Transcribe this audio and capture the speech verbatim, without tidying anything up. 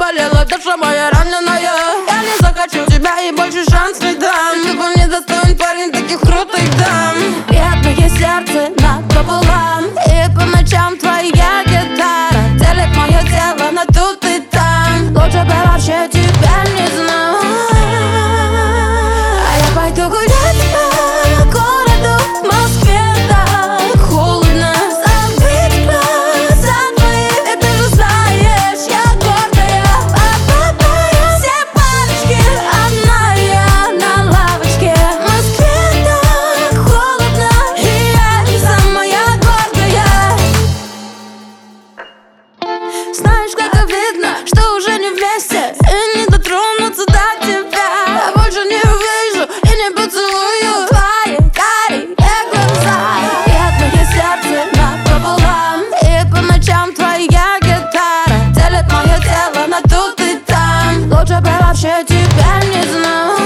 болела душа моя раненая. Я не захочу тебя и больше шанс не дам. Ты был недостоин парень таких крутых дам. Бедное сердце напополам, и по ночам твоя гитара делит мое тело на тут и там. Лучше бы вообще тебя не знал. А я пойду гулять по городу в Москве. Так холодно, забыть глаза твои. И ты же знаешь, я гордая, попадаю все парочки. Одна я на лавочке. В Москве так холодно, и я не самая гордая. Знаешь, как обидно, что уже не вместе и не дотронуться до тебя. Я больше не увижу и не поцелую твои карие глаза. Бедное сердце напополам, и по ночам твоя гитара делит мое тело на тут и там. Лучше бы вообще тебя не знал.